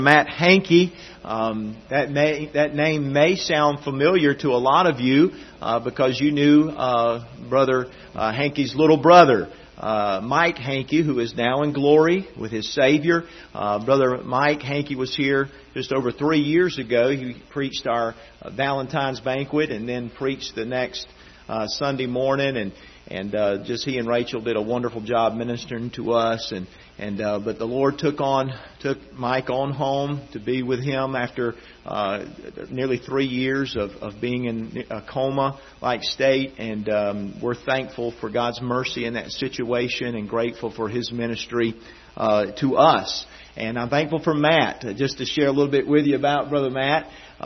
Matt Hankey. That name may sound familiar to a lot of you because you knew Brother Hankey's little brother, Mike Hankey, who is now in glory with his Savior. Brother Mike Hankey was here just over 3 years ago. He preached our Valentine's banquet and then preached the next Sunday morning, and just he and Rachel did a wonderful job ministering to us. But the Lord took Mike on home to be with him after nearly 3 years of being in a coma-like state. And we're thankful for God's mercy in that situation and grateful for His ministry to us. And I'm thankful for Matt. Just to share a little bit with you about Brother Matt.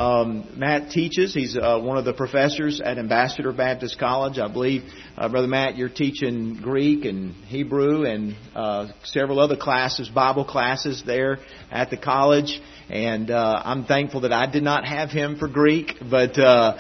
Matt teaches. He's one of the professors at Ambassador Baptist College. I believe, Brother Matt, you're teaching Greek and Hebrew and several other classes, Bible classes there at the college. And I'm thankful that I did not have him for Greek, but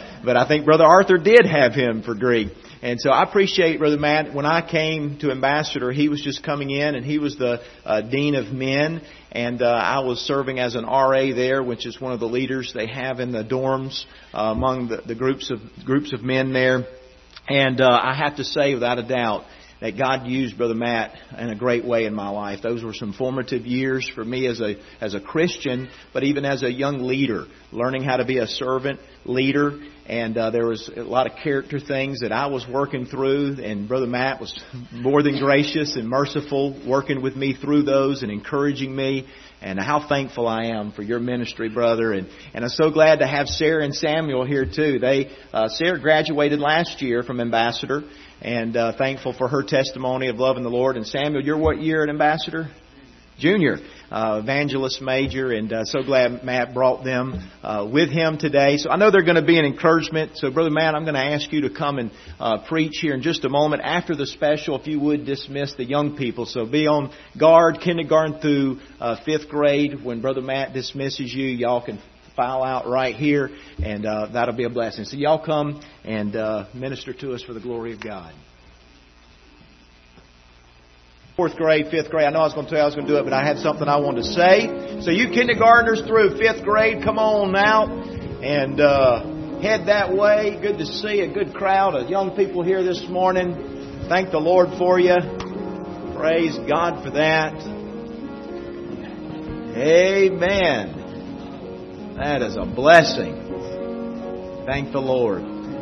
I think Brother Arthur did have him for Greek. And so I appreciate Brother Matt. When I came to Ambassador, he was just coming in, and he was the Dean of Men. And I was serving as an RA there, which is one of the leaders they have in the dorms among the groups of men there. And I have to say, without a doubt, that God used Brother Matt in a great way in my life. Those were some formative years for me as a Christian, but even as a young leader, learning how to be a servant leader. And there was a lot of character things that I was working through, and Brother Matt was more than gracious and merciful, working with me through those and encouraging me. And how thankful I am for your ministry, brother. And I'm so glad to have Sarah and Samuel here too. Sarah graduated last year from Ambassador, and thankful for her testimony of loving the Lord. And Samuel, you're what year at Ambassador? Junior. Evangelist major, and so glad Matt brought them with him today. So I know they're going to be an encouragement. So Brother Matt, I'm going to ask you to come and preach here in just a moment. After the special, if you would dismiss the young people. So be on guard, kindergarten through 5th grade. When Brother Matt dismisses you, y'all can file out right here, and that'll be a blessing. So y'all come and minister to us for the glory of God. 4th grade, 5th grade. I know I was going to tell you I was going to do it, but I had something I wanted to say. So you kindergartners through 5th grade, come on now and head that way. Good to see a good crowd of young people here this morning. Thank the Lord for you. Praise God for that. Amen. That is a blessing. Thank the Lord.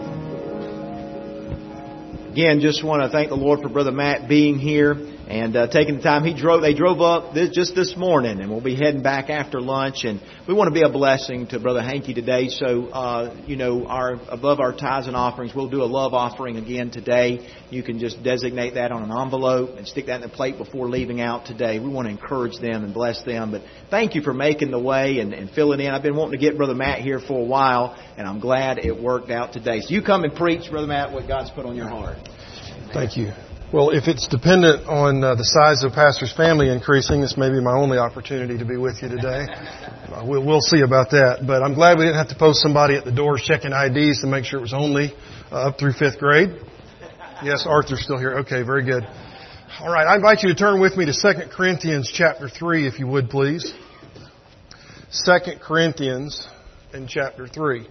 Again, just want to thank the Lord for Brother Matt being here and taking the time. They drove up just this morning, and we'll be heading back after lunch. And we want to be a blessing to Brother Hankey today. So, above our tithes and offerings, we'll do a love offering again today. You can just designate that on an envelope and stick that in the plate before leaving out today. We want to encourage them and bless them. But thank you for making the way and filling in. I've been wanting to get Brother Matt here for a while, and I'm glad it worked out today. So you come and preach, Brother Matt, what God's put on your heart. Thank you. Well, if it's dependent on the size of Pastor's family increasing, this may be my only opportunity to be with you today. We'll see about that. But I'm glad we didn't have to post somebody at the doors checking IDs to make sure it was only up through 5th grade. Yes, Arthur's still here. Okay, very good. All right, I invite you to turn with me to 2 Corinthians chapter 3, if you would, please. 2 Corinthians in chapter 3.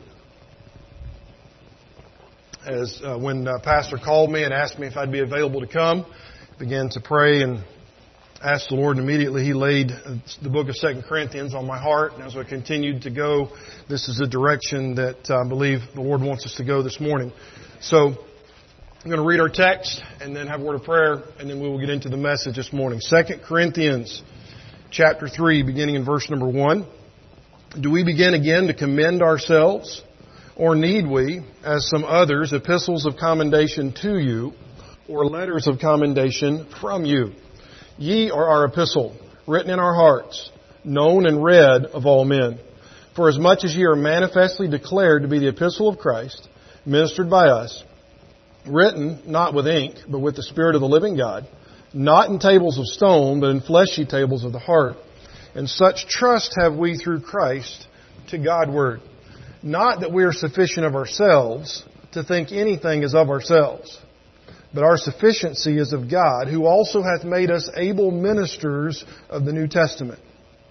When Pastor called me and asked me if I'd be available to come, began to pray and asked the Lord, and immediately He laid the book of 2 Corinthians on my heart. And as I continued to go, this is the direction that I believe the Lord wants us to go this morning. So I'm going to read our text and then have a word of prayer, and then we will get into the message this morning. 2 Corinthians chapter 3, beginning in verse number 1. Do we begin again to commend ourselves? Or need we, as some others, epistles of commendation to you, or letters of commendation from you? Ye are our epistle, written in our hearts, known and read of all men. For as much as ye are manifestly declared to be the epistle of Christ, ministered by us, written not with ink, but with the Spirit of the living God, not in tables of stone, but in fleshy tables of the heart. And such trust have we through Christ to Godward. Not that we are sufficient of ourselves to think anything is of ourselves, but our sufficiency is of God, who also hath made us able ministers of the New Testament,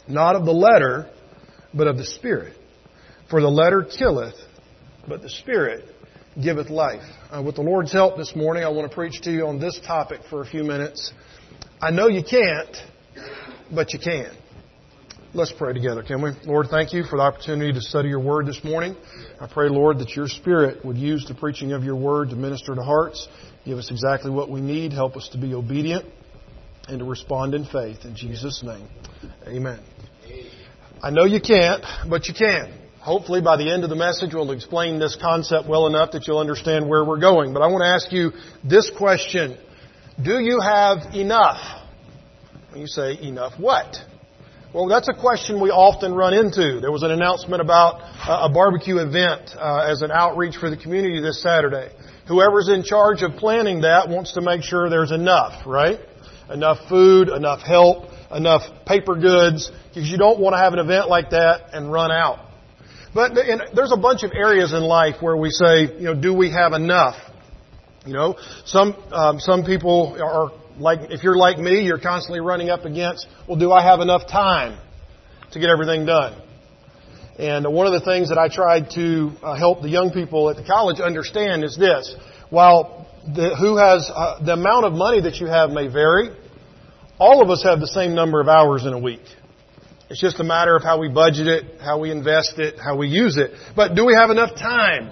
not of the letter, but of the Spirit. For the letter killeth, but the Spirit giveth life. With the Lord's help this morning, I want to preach to you on this topic for a few minutes. I know you can't, but you can. Let's pray together, can we? Lord, thank you for the opportunity to study your word this morning. I pray, Lord, that your Spirit would use the preaching of your word to minister to hearts. Give us exactly what we need. Help us to be obedient and to respond in faith. In Jesus' name, amen. I know you can't, but you can. Hopefully by the end of the message we'll explain this concept well enough that you'll understand where we're going. But I want to ask you this question. Do you have enough? When you say enough, what? Well, that's a question we often run into. There was an announcement about a barbecue event as an outreach for the community this Saturday. Whoever's in charge of planning that wants to make sure there's enough, right? Enough food, enough help, enough paper goods, because you don't want to have an event like that and run out. But there's a bunch of areas in life where we say, do we have enough? Some people are like, if you're like me, you're constantly running up against, well, do I have enough time to get everything done? And one of the things that I tried to help the young people at the college understand is this. While the amount of money that you have may vary, all of us have the same number of hours in a week. It's just a matter of how we budget it, how we invest it, how we use it. But do we have enough time?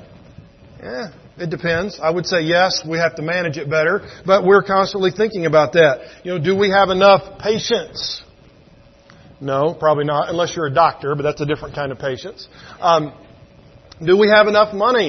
It depends. I would say yes, we have to manage it better, but we're constantly thinking about that. Do we have enough patience? No, probably not, unless you're a doctor, but that's a different kind of patience. Do we have enough money?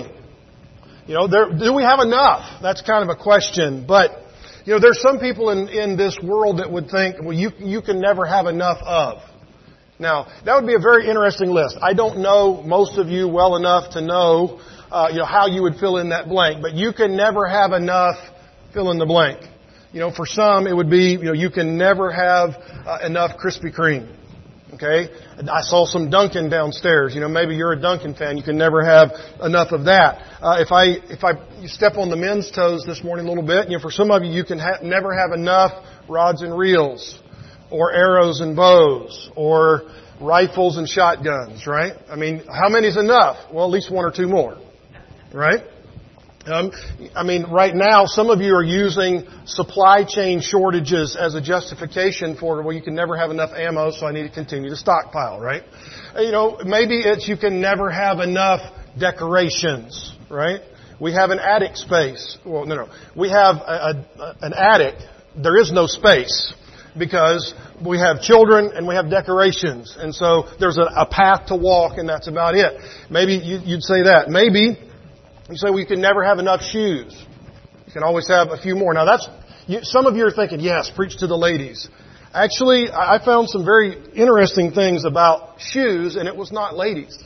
Do we have enough? That's kind of a question, but there's some people in this world that would think, well, you can never have enough of. Now, that would be a very interesting list. I don't know most of you well enough to know, how you would fill in that blank. But you can never have enough fill in the blank. For some, it would be, you can never have enough Krispy Kreme. Okay? I saw some Dunkin' downstairs. Maybe you're a Dunkin' fan. You can never have enough of that. If I step on the men's toes this morning a little bit, for some of you, you can never have enough rods and reels, or arrows and bows, or rifles and shotguns, right? How many is enough? Well, at least one or two more, right? Right now, some of you are using supply chain shortages as a justification for, well, you can never have enough ammo, so I need to continue to stockpile, right? Maybe it's you can never have enough decorations, right? We have an attic space. Well, no. We have an attic. There is no space, because we have children and we have decorations. And so there's a path to walk, and that's about it. Maybe you'd say that. Maybe you say, well, you can never have enough shoes. You can always have a few more. Now some of you are thinking, yes, preach to the ladies. Actually, I found some very interesting things about shoes, and it was not ladies.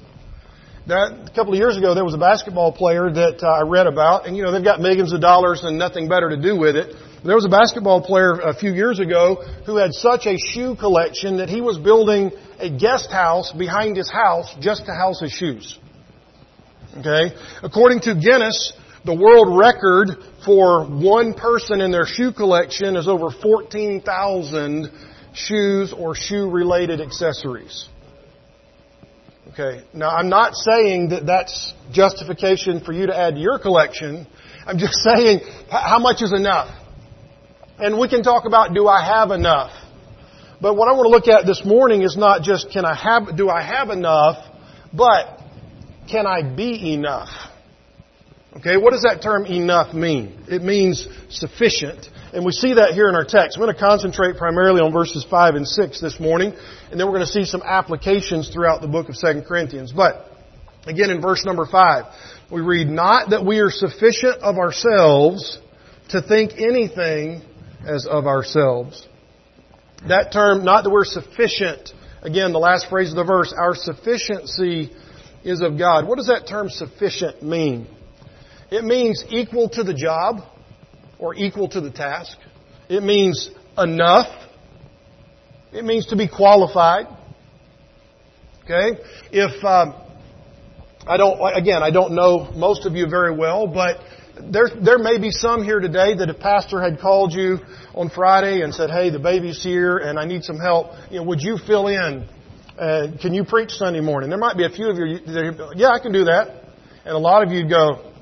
A couple of years ago, there was a basketball player that I read about, and they've got millions of dollars and nothing better to do with it. There was a basketball player a few years ago who had such a shoe collection that he was building a guest house behind his house just to house his shoes. Okay? According to Guinness, the world record for one person in their shoe collection is over 14,000 shoes or shoe-related accessories. Okay. Now, I'm not saying that that's justification for you to add to your collection. I'm just saying, how much is enough? And we can talk about, do I have enough? But what I want to look at this morning is not just do I have enough, but can I be enough? Okay, what does that term enough mean? It means sufficient. And we see that here in our text. I'm going to concentrate primarily on verses 5 and 6 this morning. And then we're going to see some applications throughout the book of 2 Corinthians. But, again, in verse number 5, we read, not that we are sufficient of ourselves to think anything as of ourselves. That term, not that we're sufficient, again, the last phrase of the verse, our sufficiency is of God. What does that term sufficient mean? It means equal to the job or equal to the task. It means enough. It means to be qualified. Okay? I don't know most of you very well, but there may be some here today that if Pastor had called you on Friday and said, hey, the baby's here and I need some help, would you fill in Can you preach Sunday morning? There might be a few of you that, yeah, I can do that. And a lot of you go,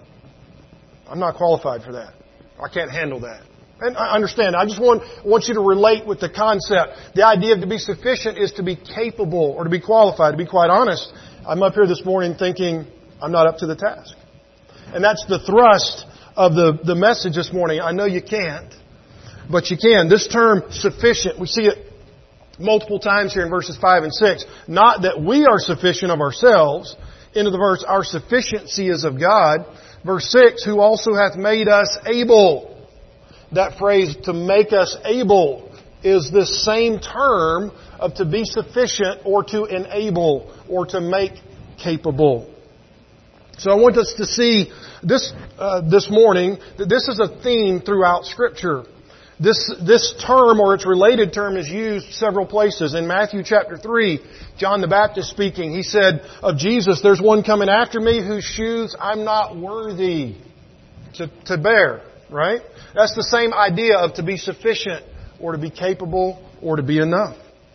I'm not qualified for that. I can't handle that. And I understand. I just want you to relate with the concept. The idea of to be sufficient is to be capable or to be qualified. To be quite honest, I'm up here this morning thinking I'm not up to the task. And that's the thrust of the message this morning. I know you can't, but you can. This term, sufficient, we see it multiple times here in verses 5 and 6. Not that we are sufficient of ourselves. Into the verse, our sufficiency is of God. Verse 6, who also hath made us able. That phrase, to make us able, is this same term of to be sufficient or to enable or to make capable. So I want us to see this morning that this is a theme throughout Scripture. This term or its related term is used several places. In Matthew chapter 3, John the Baptist speaking, he said of Jesus, there's one coming after me whose shoes I'm not worthy to bear. Right? That's the same idea of to be sufficient or to be capable or to be enough.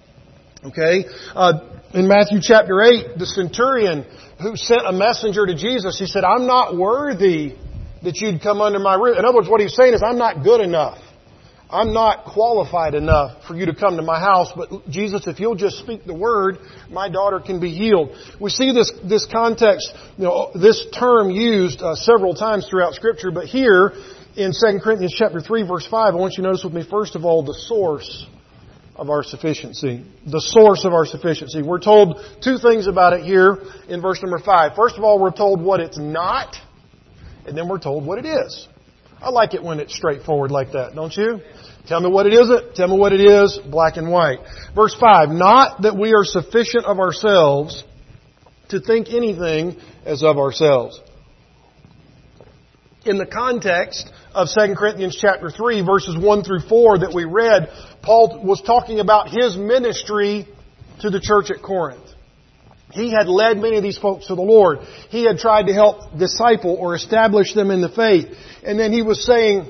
Okay? In Matthew chapter 8, the centurion who sent a messenger to Jesus, he said, I'm not worthy that you'd come under my roof. In other words, what he's saying is, I'm not good enough. I'm not qualified enough for you to come to my house, but Jesus, if you'll just speak the word, my daughter can be healed. We see this context, this term used several times throughout Scripture, but here in 2 Corinthians chapter 3, verse 5, I want you to notice with me, first of all, the source of our sufficiency. The source of our sufficiency. We're told two things about it here in verse number 5. First of all, we're told what it's not, and then we're told what it is. I like it when it's straightforward like that, don't you? Tell me what it isn't, tell me what it is, black and white. Verse 5, not that we are sufficient of ourselves to think anything as of ourselves. In the context of 2 Corinthians chapter 3, verses 1 through 4 that we read, Paul was talking about his ministry to the church at Corinth. He had led many of these folks to the Lord. He had tried to help disciple or establish them in the faith. And then he was saying,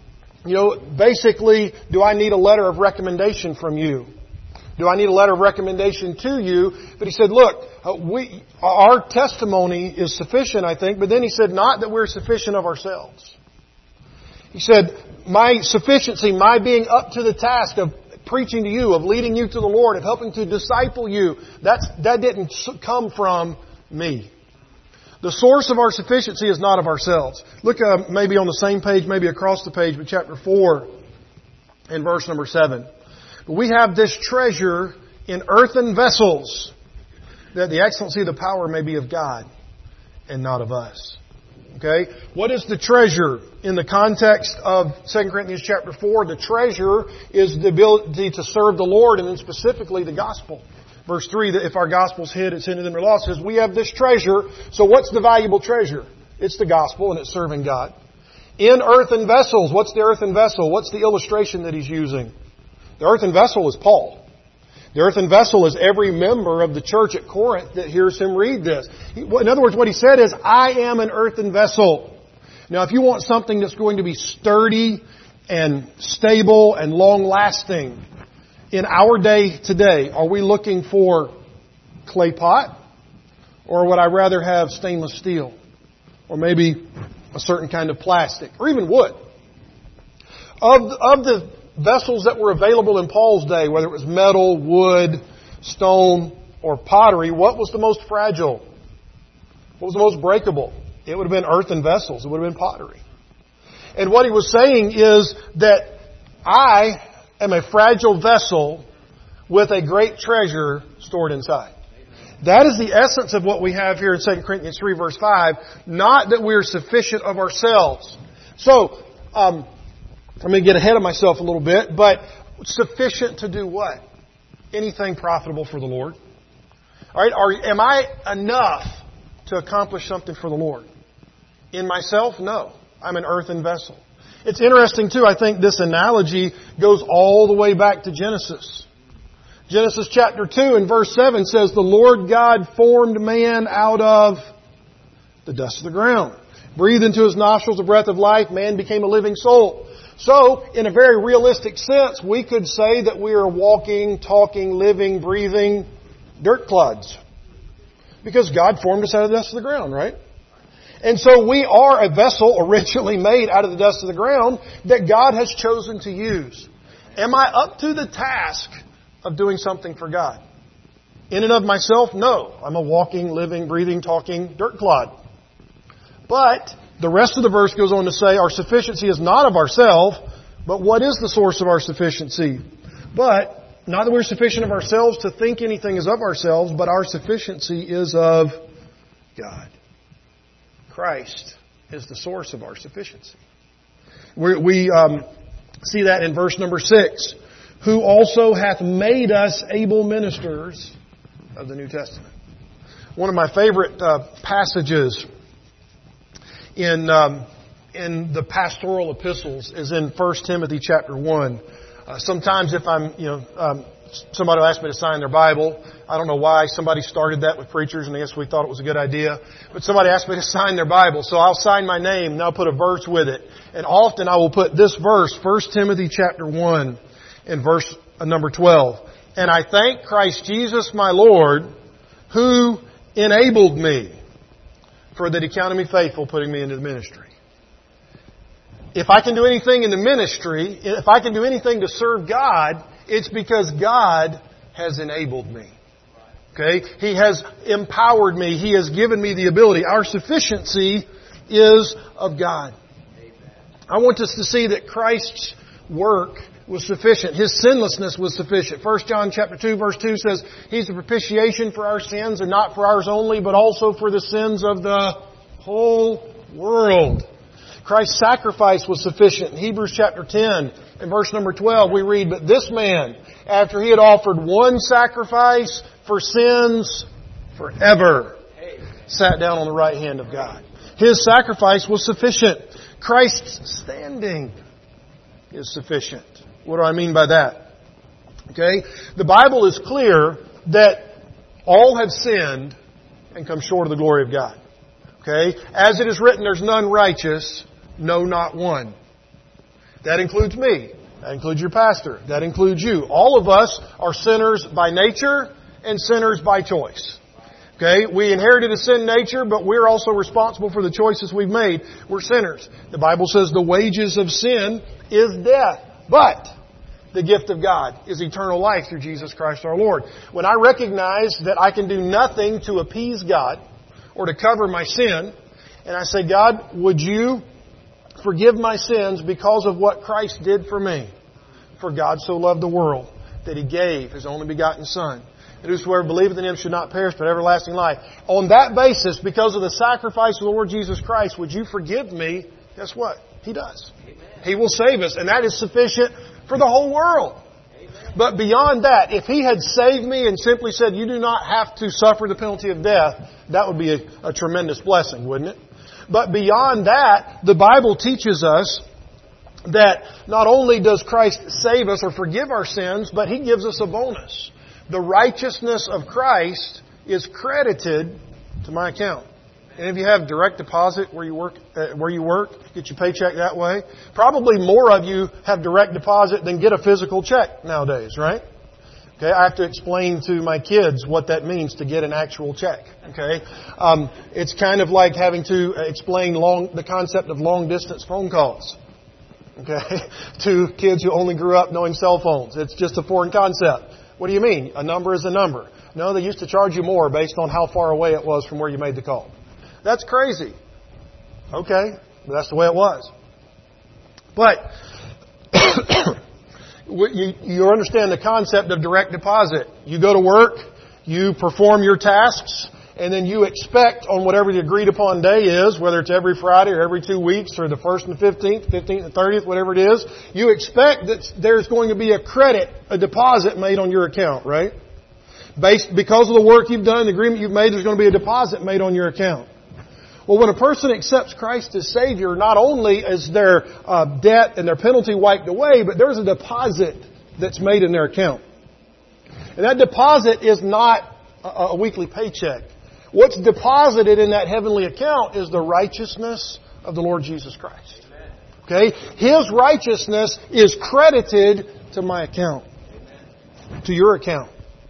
basically, do I need a letter of recommendation from you? Do I need a letter of recommendation to you? But he said, look, our testimony is sufficient, I think. But then he said, not that we're sufficient of ourselves. He said, my sufficiency, my being up to the task of preaching to you, of leading you to the Lord, of helping to disciple you, that didn't come from me. The source of our sufficiency is not of ourselves. Look maybe on the same page, maybe across the page, but chapter 4 and verse number 7. We have this treasure in earthen vessels, that the excellency of the power may be of God and not of us. Okay? What is the treasure in the context of 2 Corinthians chapter 4? The treasure is the ability to serve the Lord, and then specifically the gospel. Verse 3, that if our gospel's hid, it's hidden in their loss, says we have this treasure. So what's the valuable treasure? It's the gospel, and it's serving God. In earthen vessels. What's the earthen vessel? What's the illustration that he's using? The earthen vessel is Paul. The earthen vessel is every member of the church at Corinth that hears him read this. In other words, what he said is, I am an earthen vessel. Now, if you want something that's going to be sturdy and stable and long-lasting, in our day today, are we looking for clay pot? Or would I rather have stainless steel? Or maybe a certain kind of plastic? Or even wood? Of the vessels that were available in Paul's day, whether it was metal, wood, stone, or pottery, what was the most fragile? What was the most breakable? It would have been earthen vessels. It would have been pottery. And what he was saying is that I am a fragile vessel with a great treasure stored inside. That is the essence of what we have here in 2 Corinthians 3 verse 5. Not that we are sufficient of ourselves. So, I'm going to get ahead of myself a little bit, but sufficient to do what? Anything profitable for the Lord. All right? Am I enough to accomplish something for the Lord? In myself? No. I'm an earthen vessel. It's interesting, too, I think this analogy goes all the way back to Genesis. Genesis chapter 2 and verse 7 says, the Lord God formed man out of the dust of the ground. Breathed into his nostrils the breath of life. Man became a living soul. So, in a very realistic sense, we could say that we are walking, talking, living, breathing Dirt clods. Because God formed us out of the dust of the ground, right? And so we are a vessel originally made out of the dust of the ground that God has chosen to use. Am I up to the task of doing something for God? In and of myself, no. I'm a walking, living, breathing, talking dirt clod. But the rest of the verse goes on to say our sufficiency is not of ourselves, but what is the source of our sufficiency? But not that we're sufficient of ourselves to think anything is of ourselves, but our sufficiency is of God. Christ is the source of our sufficiency. We see that in verse number 6. Who also hath made us able ministers of the New Testament. One of my favorite passages in the pastoral epistles is in 1 Timothy chapter 1. Sometimes if somebody will ask me to sign their Bible. I don't know why somebody started that with preachers, and I guess we thought it was a good idea. But somebody asked me to sign their Bible, so I'll sign my name and I'll put a verse with it. And often I will put this verse, 1 Timothy chapter 1, in verse number 12. And I thank Christ Jesus my Lord, who enabled me, for that He counted me faithful, putting me into the ministry. If I can do anything in the ministry, if I can do anything to serve God, it's because God has enabled me. Okay? He has empowered me. He has given me the ability. Our sufficiency is of God. I want us to see that Christ's work was sufficient. His sinlessness was sufficient. 1 John chapter 2 verse 2 says, He's the propitiation for our sins, and not for ours only, but also for the sins of the whole world. Christ's sacrifice was sufficient. In Hebrews chapter 10, in verse number 12, we read, But this man, after he had offered one sacrifice for sins forever, sat down on the right hand of God. His sacrifice was sufficient. Christ's standing is sufficient. What do I mean by that? Okay? The Bible is clear that all have sinned and come short of the glory of God. Okay? As it is written, there's none righteous, no, not one. That includes me. That includes your pastor. That includes you. All of us are sinners by nature and sinners by choice. Okay? We inherited a sin nature, but we're also responsible for the choices we've made. We're sinners. The Bible says the wages of sin is death. But the gift of God is eternal life through Jesus Christ our Lord. When I recognize that I can do nothing to appease God or to cover my sin, and I say, God, would you forgive my sins because of what Christ did for me? For God so loved the world that He gave His only begotten Son, that whosoever believeth in Him should not perish but everlasting life. On that basis, because of the sacrifice of the Lord Jesus Christ, would you forgive me? Guess what? He does. Amen. He will save us, and that is sufficient for the whole world. Amen. But beyond that, if He had saved me and simply said, you do not have to suffer the penalty of death, that would be a tremendous blessing, wouldn't it? But beyond that, the Bible teaches us that not only does Christ save us or forgive our sins, but He gives us a bonus. The righteousness of Christ is credited to my account. And if you have direct deposit where you work, get your paycheck that way. Probably more of you have direct deposit than get a physical check nowadays, right? Okay, I have to explain to my kids what that means to get an actual check. Okay, it's kind of like having to explain the concept of long distance phone calls. Okay, to kids who only grew up knowing cell phones. It's just a foreign concept. What do you mean? A number is a number. No, they used to charge you more based on how far away it was from where you made the call. That's crazy. Okay, but that's the way it was. But you understand the concept of direct deposit. You go to work, you perform your tasks, and then you expect on whatever the agreed upon day is, whether it's every Friday or every 2 weeks or the 1st and the 15th, 15th and 30th, whatever it is, you expect that there's going to be a deposit made on your account, right? Because of the work you've done, the agreement you've made, there's going to be a deposit made on your account. Well, when a person accepts Christ as Savior, not only is their debt and their penalty wiped away, but there's a deposit that's made in their account. And that deposit is not a weekly paycheck. What's deposited in that heavenly account is the righteousness of the Lord Jesus Christ. Okay? His righteousness is credited to my account, to your account.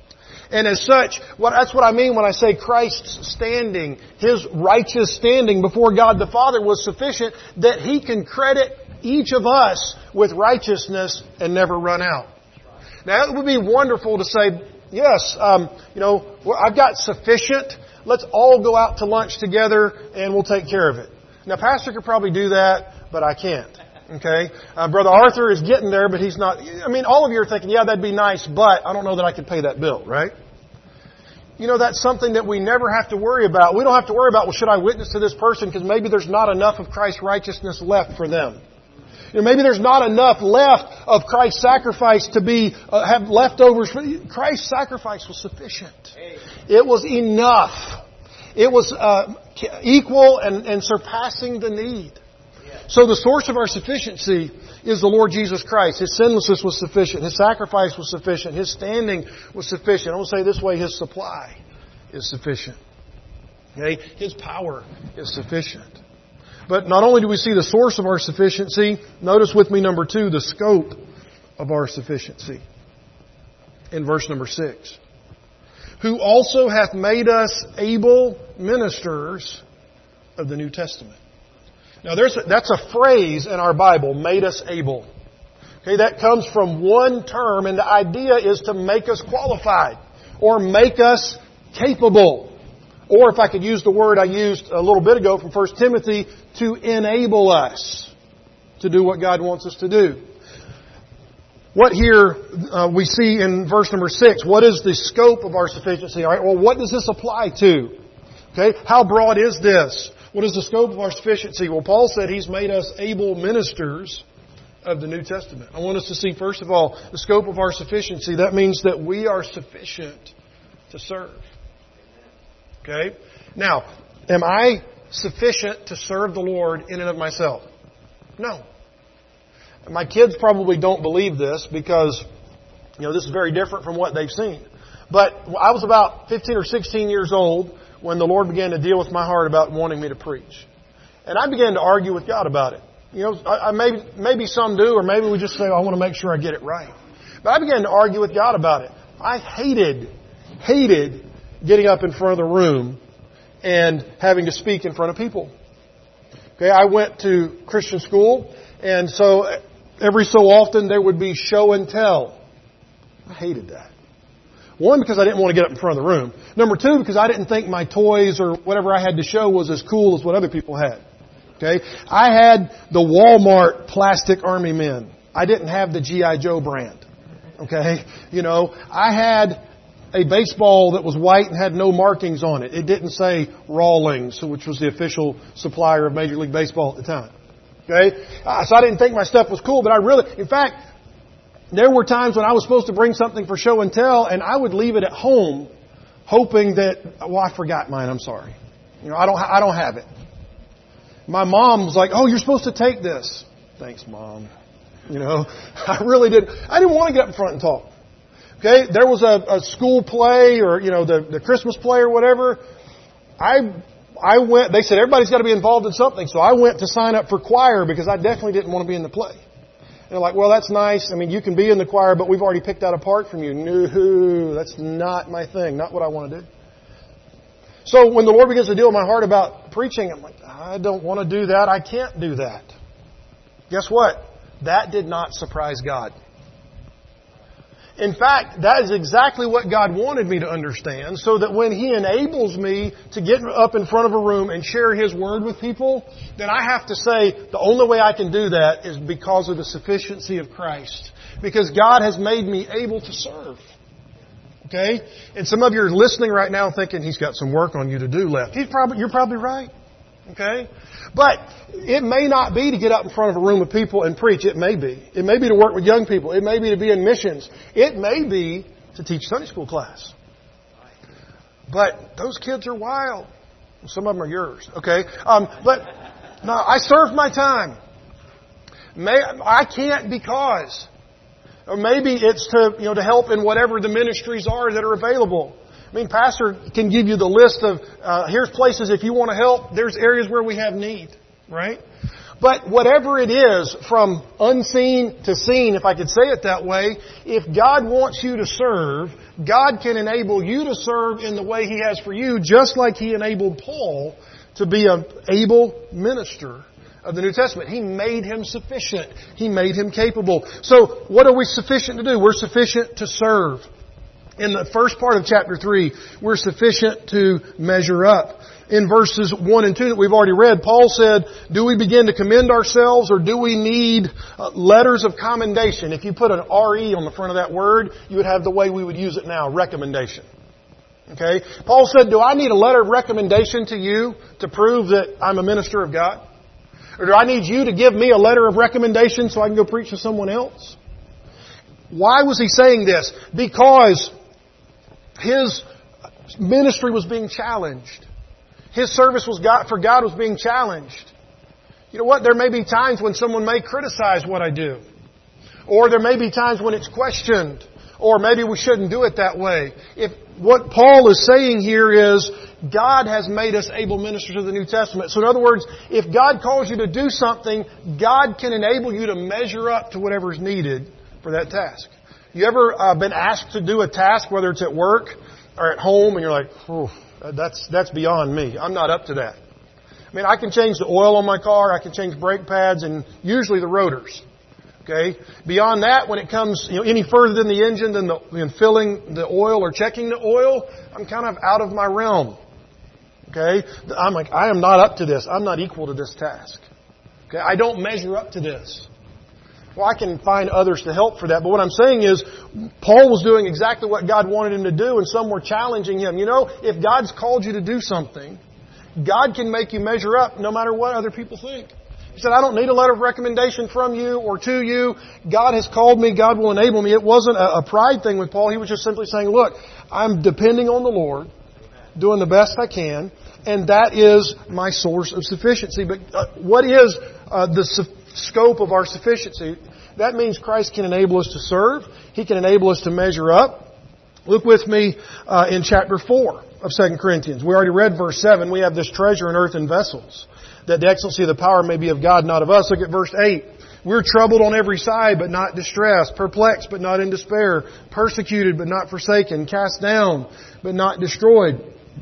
And as such, that's what I mean when I say Christ's standing, His righteous standing before God the Father was sufficient that He can credit each of us with righteousness and never run out. Now, it would be wonderful to say, yes, I've got sufficient. Let's all go out to lunch together and we'll take care of it. Now, Pastor could probably do that, but I can't. Okay? Brother Arthur is getting there, but he's not. I mean, all of you are thinking, yeah, that'd be nice, but I don't know that I could pay that bill, right? That's something that we never have to worry about. We don't have to worry about, well, should I witness to this person because maybe there's not enough of Christ's righteousness left for them. Maybe there's not enough left of Christ's sacrifice to be have leftovers. Christ's sacrifice was sufficient. It was enough. It was equal and surpassing the need. So the source of our sufficiency is the Lord Jesus Christ. His sinlessness was sufficient. His sacrifice was sufficient. His standing was sufficient. I want to say this way, His supply is sufficient. Okay? His power is sufficient. But not only do we see the source of our sufficiency, notice with me number 2, the scope of our sufficiency. In verse number 6. Who also hath made us able ministers of the New Testament. Now that's a phrase in our Bible, made us able. Okay, that comes from one term, and the idea is to make us qualified or make us capable. Or if I could use the word I used a little bit ago from 1 Timothy, to enable us to do what God wants us to do. What here we see in verse number 6, what is the scope of our sufficiency? All right, well, what does this apply to? Okay, how broad is this? What is the scope of our sufficiency? Well, Paul said He's made us able ministers of the New Testament. I want us to see, first of all, the scope of our sufficiency. That means that we are sufficient to serve. Okay? Now, am I sufficient to serve the Lord in and of myself? No. My kids probably don't believe this because, this is very different from what they've seen. But I was about 15 or 16 years old when the Lord began to deal with my heart about wanting me to preach. And I began to argue with God about it. Maybe some do, or maybe we just say, I want to make sure I get it right. But I began to argue with God about it. I hated getting up in front of the room and having to speak in front of people. Okay, I went to Christian school, and so every so often there would be show and tell. I hated that. One, because I didn't want to get up in front of the room. Number 2, because I didn't think my toys or whatever I had to show was as cool as what other people had. Okay, I had the Walmart plastic army men. I didn't have the G.I. Joe brand. Okay, I had a baseball that was white and had no markings on it. It didn't say Rawlings, which was the official supplier of Major League Baseball at the time. Okay? So I didn't think my stuff was cool, but in fact, there were times when I was supposed to bring something for show and tell, and I would leave it at home, hoping that, I forgot mine, I'm sorry. I don't have it. My mom was like, you're supposed to take this. Thanks, Mom. I really didn't. I didn't want to get up in front and talk. Okay, there was a school play or, the Christmas play or whatever. I went, they said everybody's got to be involved in something. So I went to sign up for choir because I definitely didn't want to be in the play. And they're like, well, that's nice. I mean, you can be in the choir, but we've already picked out a part from you. No, that's not my thing. Not what I want to do. So when the Lord begins to deal with my heart about preaching, I'm like, I don't want to do that. I can't do that. Guess what? That did not surprise God. In fact, that is exactly what God wanted me to understand, so that when He enables me to get up in front of a room and share His Word with people, then I have to say the only way I can do that is because of the sufficiency of Christ. Because God has made me able to serve. Okay? And some of you are listening right now thinking, He's got some work on you to do left. You're probably right. Okay? But it may not be to get up in front of a room of people and preach. It may be. It may be to work with young people. It may be to be in missions. It may be to teach Sunday school class. But those kids are wild. Some of them are yours. Okay? But no, I served my time. I can't because. Or maybe it's to help in whatever the ministries are that are available. I mean, Pastor can give you the list of, here's places if you want to help, there's areas where we have need, right? But whatever it is, from unseen to seen, if I could say it that way, if God wants you to serve, God can enable you to serve in the way He has for you, just like He enabled Paul to be an able minister of the New Testament. He made him sufficient. He made him capable. So what are we sufficient to do? We're sufficient to serve. In the first part of chapter 3, we're sufficient to measure up. In verses 1 and 2 that we've already read, Paul said, do we begin to commend ourselves or do we need letters of commendation? If you put an R-E on the front of that word, you would have the way we would use it now, recommendation. Okay? Paul said, do I need a letter of recommendation to you to prove that I'm a minister of God? Or do I need you to give me a letter of recommendation so I can go preach to someone else? Why was he saying this? Because his ministry was being challenged. His service for God was being challenged. You know what? There may be times when someone may criticize what I do. Or there may be times when it's questioned. Or maybe we shouldn't do it that way. If what Paul is saying here is, God has made us able ministers of the New Testament. So in other words, if God calls you to do something, God can enable you to measure up to whatever is needed for that task. You ever been asked to do a task, whether it's at work or at home, and you're like, oh, that's beyond me. I'm not up to that. I mean, I can change the oil on my car, I can change brake pads, and usually the rotors. Okay. Beyond that, when it comes any further than the engine than filling the oil or checking the oil, I'm kind of out of my realm. Okay. I'm like, I am not up to this. I'm not equal to this task. Okay. I don't measure up to this. Well, I can find others to help for that. But what I'm saying is, Paul was doing exactly what God wanted him to do, and some were challenging him. You know, if God's called you to do something, God can make you measure up no matter what other people think. He said, I don't need a letter of recommendation from you or to you. God has called me. God will enable me. It wasn't a pride thing with Paul. He was just simply saying, look, I'm depending on the Lord, doing the best I can, and that is my source of sufficiency. But what is the scope of our sufficiency? That means Christ can enable us to serve. He can enable us to measure up. Look with me in chapter 4 of 2 Corinthians. We already read verse 7. We have this treasure in earthen vessels, that the excellency of the power may be of God, not of us. Look at verse 8. We're troubled on every side, but not distressed. Perplexed, but not in despair. Persecuted, but not forsaken. Cast down, but not destroyed.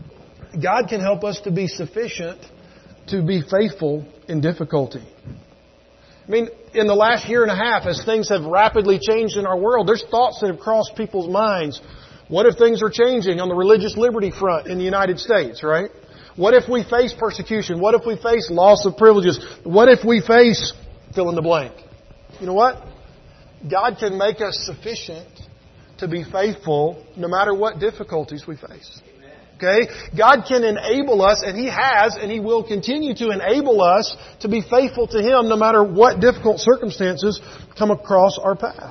God can help us to be sufficient to be faithful in difficulty. I mean, in the last year and a half, as things have rapidly changed in our world, there's thoughts that have crossed people's minds. What if things are changing on the religious liberty front in the United States, right? What if we face persecution? What if we face loss of privileges? What if we face fill in the blank? You know what? God can make us sufficient to be faithful no matter what difficulties we face. Okay? God can enable us, and He has, and He will continue to enable us to be faithful to Him no matter what difficult circumstances come across our path.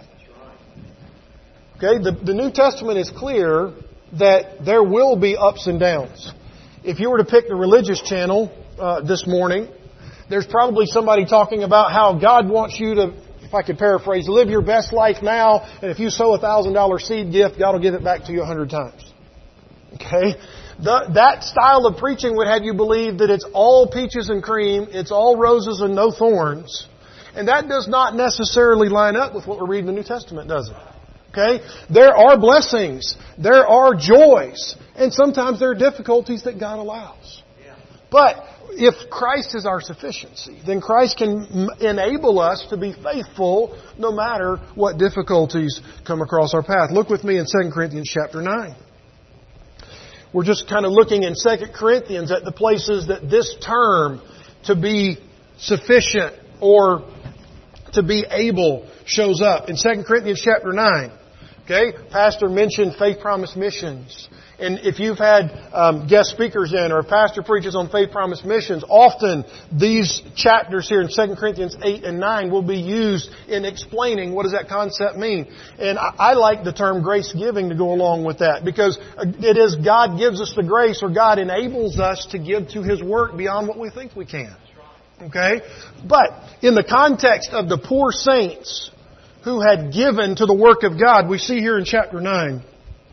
Okay? The New Testament is clear that there will be ups and downs. If you were to pick the religious channel this morning, there's probably somebody talking about how God wants you to, if I could paraphrase, live your best life now, and if you sow a $1,000 seed gift, God will give it back to you 100 times. Okay? That style of preaching would have you believe that it's all peaches and cream, it's all roses and no thorns. And that does not necessarily line up with what we read in the New Testament, does it? Okay? There are blessings. There are joys. And sometimes there are difficulties that God allows. But if Christ is our sufficiency, then Christ can enable us to be faithful no matter what difficulties come across our path. Look with me in 2 Corinthians chapter 9. We're just kind of looking in 2 Corinthians at the places that this term, to be sufficient or to be able, shows up. In 2 Corinthians chapter 9, okay, Pastor mentioned Faith Promise Missions. And if you've had guest speakers in, or a pastor preaches on Faith Promise Missions, often these chapters here in 2 Corinthians 8 and 9 will be used in explaining what does that concept mean. And I like the term grace giving to go along with that, because it is God gives us the grace, or God enables us to give to His work beyond what we think we can. Okay? But in the context of the poor saints who had given to the work of God, we see here in chapter 9,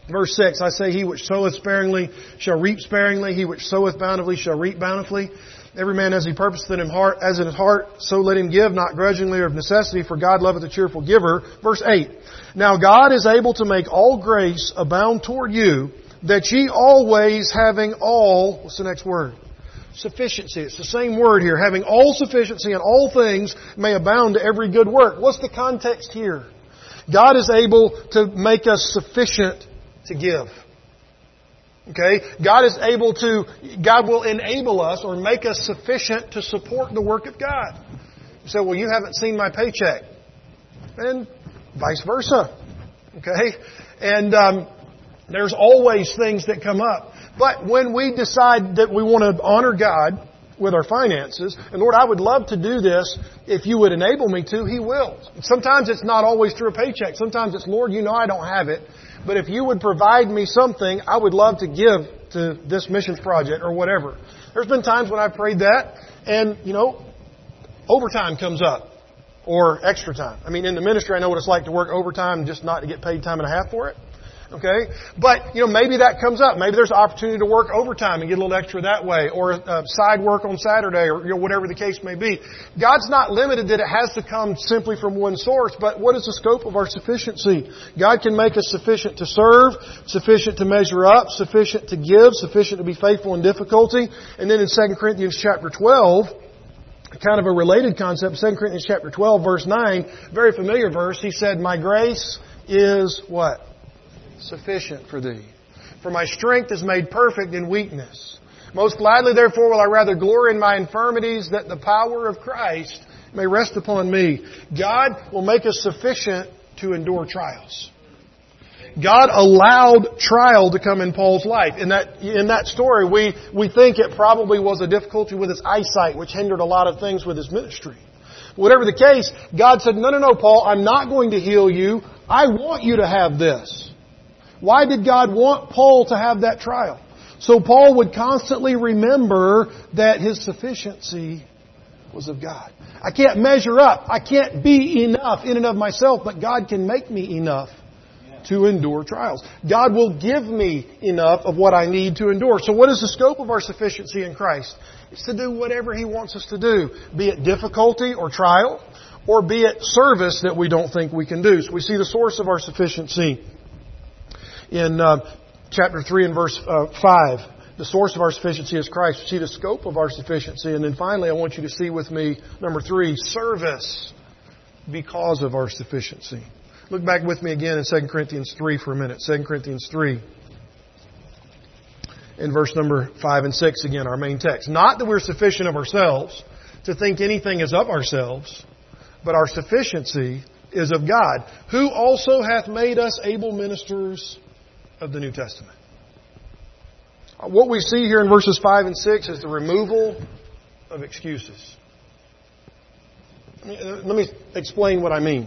Verse 6, I say, he which soweth sparingly shall reap sparingly. He which soweth bountifully shall reap bountifully. Every man as he purposeth in his heart, so let him give, not grudgingly or of necessity, for God loveth a cheerful giver. Verse 8, now God is able to make all grace abound toward you, that ye always having all, what's the next word? Sufficiency. It's the same word here. Having all sufficiency in all things may abound to every good work. What's the context here? God is able to make us sufficient to give. Okay? God will enable us or make us sufficient to support the work of God. You say, well, you haven't seen my paycheck. And vice versa. Okay? And there's always things that come up. But when we decide that we want to honor God with our finances, and Lord, I would love to do this if you would enable me to, He will. Sometimes it's not always through a paycheck. Sometimes it's, Lord, you know I don't have it, but if you would provide me something, I would love to give to this missions project or whatever. There's been times when I've prayed that, and, overtime comes up, or extra time. I mean, in the ministry, I know what it's like to work overtime just not to get paid time and a half for it. Okay? But, maybe that comes up. Maybe there's an opportunity to work overtime and get a little extra that way, or side work on Saturday, or whatever the case may be. God's not limited that it has to come simply from one source, but what is the scope of our sufficiency? God can make us sufficient to serve, sufficient to measure up, sufficient to give, sufficient to be faithful in difficulty. And then in 2 Corinthians chapter 12, kind of a related concept, 2 Corinthians chapter 12, verse 9, very familiar verse, he said, my grace is what? Sufficient for thee. For my strength is made perfect in weakness. Most gladly, therefore, will I rather glory in my infirmities, that the power of Christ may rest upon me. God will make us sufficient to endure trials. God allowed trial to come in Paul's life. In that story, we think it probably was a difficulty with his eyesight, which hindered a lot of things with his ministry. Whatever the case, God said, no, Paul, I'm not going to heal you. I want you to have this. Why did God want Paul to have that trial? So Paul would constantly remember that his sufficiency was of God. I can't measure up. I can't be enough in and of myself, but God can make me enough to endure trials. God will give me enough of what I need to endure. So what is the scope of our sufficiency in Christ? It's to do whatever He wants us to do, be it difficulty or trial, or be it service that we don't think we can do. So we see the source of our sufficiency in chapter 3 and verse 5. The source of our sufficiency is Christ. We see the scope of our sufficiency. And then finally, I want you to see with me, number 3, service because of our sufficiency. Look back with me again in 2 Corinthians 3 for a minute. 2 Corinthians 3 in verse number 5 and 6 again, our main text. Not that we're sufficient of ourselves to think anything is of ourselves, but our sufficiency is of God, who also hath made us able ministers of the New Testament. What we see here in verses 5 and 6 is the removal of excuses. Let me explain what I mean.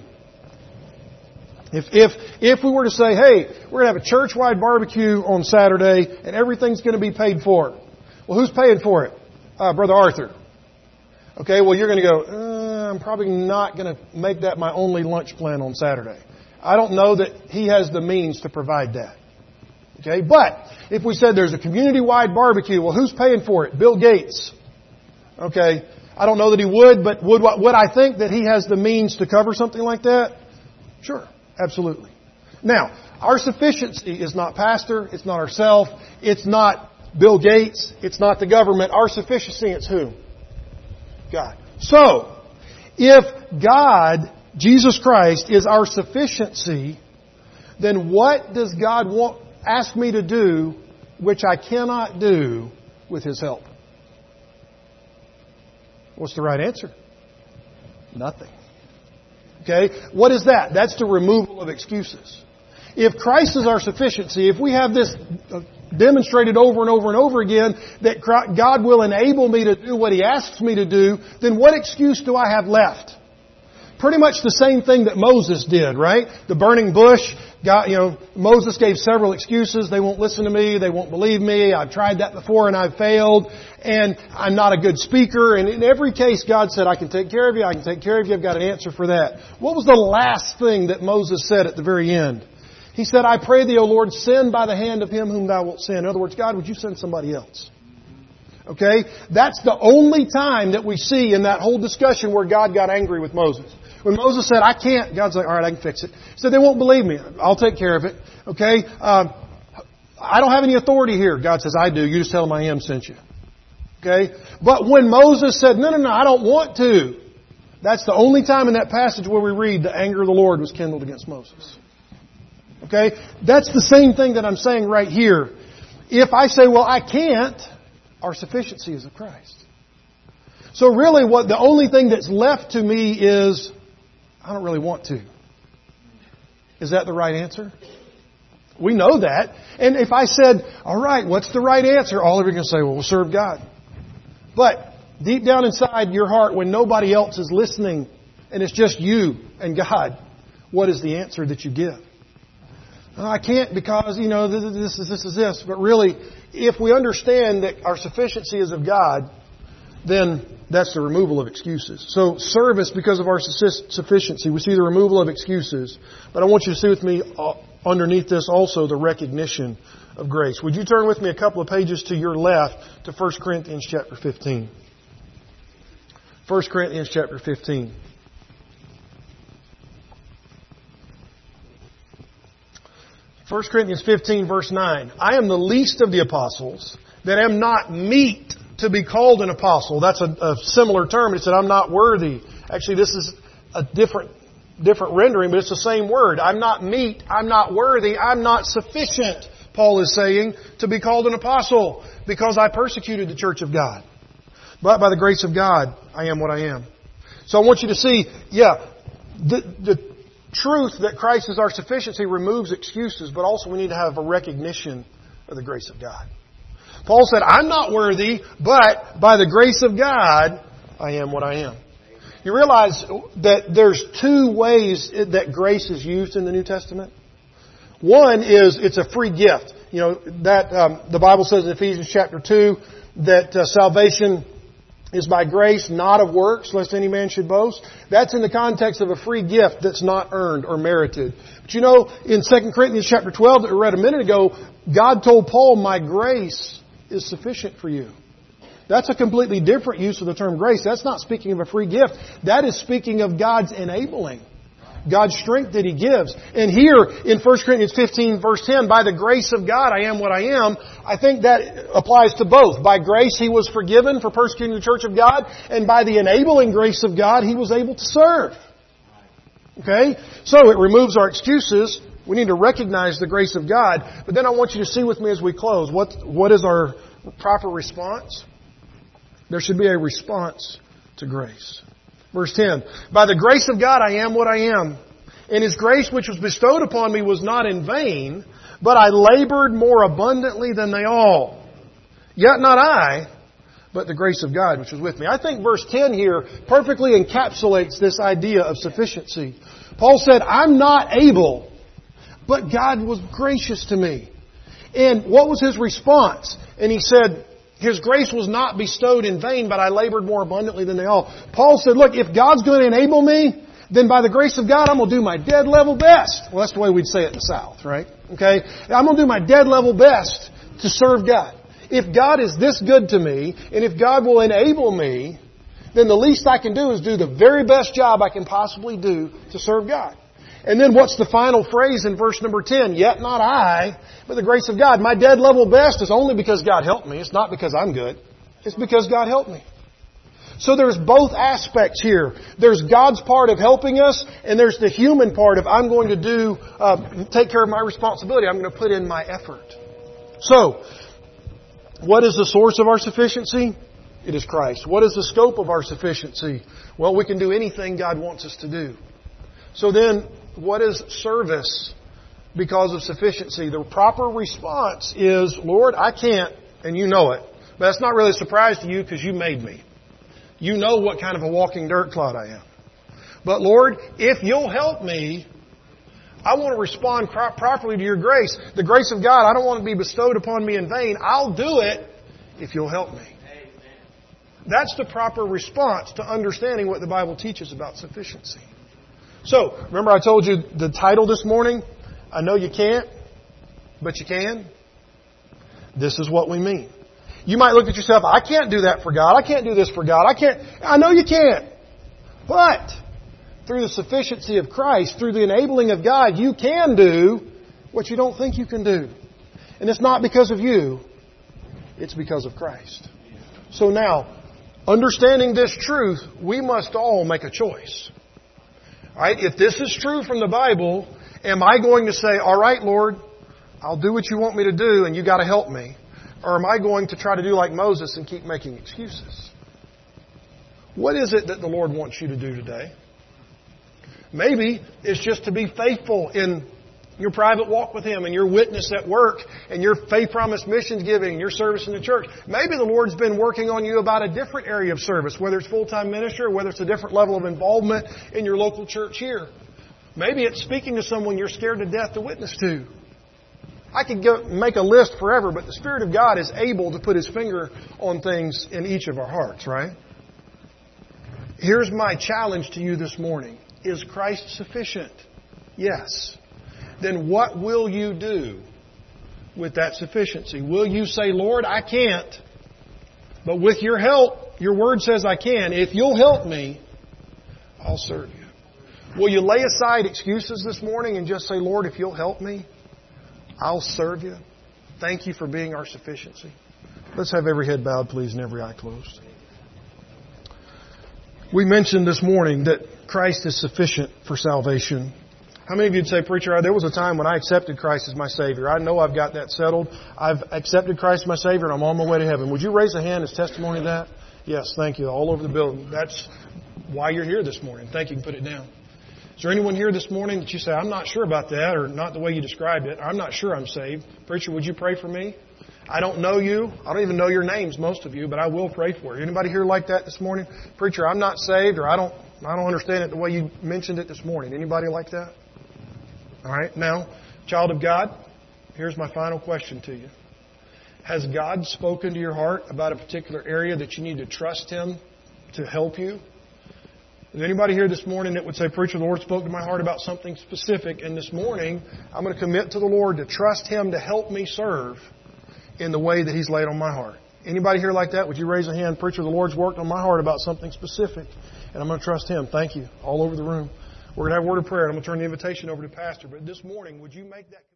If we were to say, hey, we're going to have a church-wide barbecue on Saturday and everything's going to be paid for. Well, who's paying for it? Brother Arthur. Okay, well, you're going to go, I'm probably not going to make that my only lunch plan on Saturday. I don't know that he has the means to provide that. Okay, but if we said there's a community-wide barbecue, well, who's paying for it? Bill Gates. Okay, I don't know that he would, but would I think that he has the means to cover something like that? Sure, absolutely. Now, our sufficiency is not pastor, it's not ourselves, it's not Bill Gates, it's not the government. Our sufficiency is who? God. So, if God, Jesus Christ, is our sufficiency, then what does God ask me to do which I cannot do with His help? What's the right answer? Nothing. Okay? What is that? That's the removal of excuses. If Christ is our sufficiency, if we have this demonstrated over and over and over again that God will enable me to do what He asks me to do, then what excuse do I have left? Pretty much the same thing that Moses did, right? The burning bush. Moses gave several excuses. They won't listen to me. They won't believe me. I've tried that before and I've failed. And I'm not a good speaker. And in every case, God said, I can take care of you. I can take care of you. I've got an answer for that. What was the last thing that Moses said at the very end? He said, I pray thee, O Lord, send by the hand of him whom thou wilt send. In other words, God, would you send somebody else? Okay? That's the only time that we see in that whole discussion where God got angry with Moses. When Moses said, I can't, God's like, all right, I can fix it. He said, they won't believe me. I'll take care of it. Okay? I don't have any authority here. God says, I do. You just tell them I am sent you. Okay? But when Moses said, no, I don't want to. That's the only time in that passage where we read the anger of the Lord was kindled against Moses. Okay? That's the same thing that I'm saying right here. If I say, well, I can't, our sufficiency is of Christ. So really the only thing that's left to me is, I don't really want to. Is that the right answer? We know that. And if I said, all right, what's the right answer? All of you are going to say, well, we'll serve God. But deep down inside your heart, when nobody else is listening and it's just you and God, what is the answer that you give? I can't because, this is this. But really, if we understand that our sufficiency is of God, then that's the removal of excuses. So service because of our sufficiency. We see the removal of excuses. But I want you to see with me underneath this also the recognition of grace. Would you turn with me a couple of pages to your left to 1 Corinthians chapter 15. 1 Corinthians chapter 15. 1 Corinthians 15 verse 9. I am the least of the apostles, that am not meet to be called an apostle. That's a similar term. It said, I'm not worthy. Actually, this is a different rendering, but it's the same word. I'm not meet. I'm not worthy. I'm not sufficient, Paul is saying, to be called an apostle because I persecuted the church of God. But by the grace of God, I am what I am. So I want you to see, the truth that Christ is our sufficiency removes excuses, but also we need to have a recognition of the grace of God. Paul said, I'm not worthy, but by the grace of God, I am what I am. You realize that there's two ways that grace is used in the New Testament. One is it's a free gift. The Bible says in Ephesians chapter 2 that salvation is by grace, not of works, lest any man should boast. That's in the context of a free gift that's not earned or merited. But in 2 Corinthians chapter 12 that we read a minute ago, God told Paul, my grace is sufficient for you. That's a completely different use of the term grace. That's not speaking of a free gift. That is speaking of God's enabling. God's strength that He gives. And here in 1 Corinthians 15 verse 10, by the grace of God I am what I am, I think that applies to both. By grace He was forgiven for persecuting the church of God, and by the enabling grace of God He was able to serve. Okay? So it removes our excuses. We need to recognize the grace of God. But then I want you to see with me as we close, what is our proper response? There should be a response to grace. Verse 10, by the grace of God I am what I am. And His grace which was bestowed upon me was not in vain, but I labored more abundantly than they all. Yet not I, but the grace of God which was with me. I think verse 10 here perfectly encapsulates this idea of sufficiency. Paul said, I'm not able, but God was gracious to me. And what was his response? And he said, His grace was not bestowed in vain, but I labored more abundantly than they all. Paul said, look, if God's going to enable me, then by the grace of God, I'm going to do my dead level best. Well, that's the way we'd say it in the South, right? Okay? I'm going to do my dead level best to serve God. If God is this good to me, and if God will enable me, then the least I can do is do the very best job I can possibly do to serve God. And then what's the final phrase in verse number 10? Yet not I, but the grace of God. My dead level best is only because God helped me. It's not because I'm good. It's because God helped me. So there's both aspects here. There's God's part of helping us, and there's the human part of I'm going to take care of my responsibility. I'm going to put in my effort. So, what is the source of our sufficiency? It is Christ. What is the scope of our sufficiency? Well, we can do anything God wants us to do. So then, what is service because of sufficiency? The proper response is, Lord, I can't, and you know it. But that's not really a surprise to you because you made me. You know what kind of a walking dirt clod I am. But Lord, if you'll help me, I want to respond properly to your grace. The grace of God, I don't want to be bestowed upon me in vain. I'll do it if you'll help me. That's the proper response to understanding what the Bible teaches about sufficiency. So, remember I told you the title this morning? I know you can't, but you can. This is what we mean. You might look at yourself, I can't do that for God. I can't do this for God. I know you can't. But through the sufficiency of Christ, through the enabling of God, you can do what you don't think you can do. And it's not because of you. It's because of Christ. So now, understanding this truth, we must all make a choice. All right? If this is true from the Bible, am I going to say, all right, Lord, I'll do what you want me to do and you got to help me? Or am I going to try to do like Moses and keep making excuses? What is it that the Lord wants you to do today? Maybe it's just to be faithful in your private walk with Him and your witness at work and your faith promise missions giving and your service in the church. Maybe the Lord's been working on you about a different area of service, whether it's full-time ministry or whether it's a different level of involvement in your local church here. Maybe it's speaking to someone you're scared to death to witness to. I could make a list forever, but the Spirit of God is able to put His finger on things in each of our hearts, right? Here's my challenge to you this morning. Is Christ sufficient? Yes. Then what will you do with that sufficiency? Will you say, Lord, I can't, but with your help, your word says I can. If you'll help me, I'll serve you. Will you lay aside excuses this morning and just say, Lord, if you'll help me, I'll serve you. Thank you for being our sufficiency. Let's have every head bowed, please, and every eye closed. We mentioned this morning that Christ is sufficient for salvation. How many of you would say, Preacher, there was a time when I accepted Christ as my Savior. I know I've got that settled. I've accepted Christ as my Savior and I'm on my way to heaven. Would you raise a hand as testimony to that? Yes, thank you. All over the building. That's why you're here this morning. Thank you. You can put it down. Is there anyone here this morning that you say, I'm not sure about that, or not the way you described it? I'm not sure I'm saved. Preacher, would you pray for me? I don't know you. I don't even know your names, most of you, but I will pray for you. Anybody here like that this morning? Preacher, I'm not saved, or I don't understand it the way you mentioned it this morning. Anybody like that? All right. Now, child of God, here's my final question to you. Has God spoken to your heart about a particular area that you need to trust Him to help you? Is anybody here this morning that would say, Preacher, the Lord spoke to my heart about something specific, and this morning I'm going to commit to the Lord to trust Him to help me serve in the way that He's laid on my heart? Anybody here like that? Would you raise a hand? Preacher, the Lord's worked on my heart about something specific, and I'm going to trust Him. Thank you. All over the room. We're going to have a word of prayer, and I'm going to turn the invitation over to Pastor. But this morning, would you make that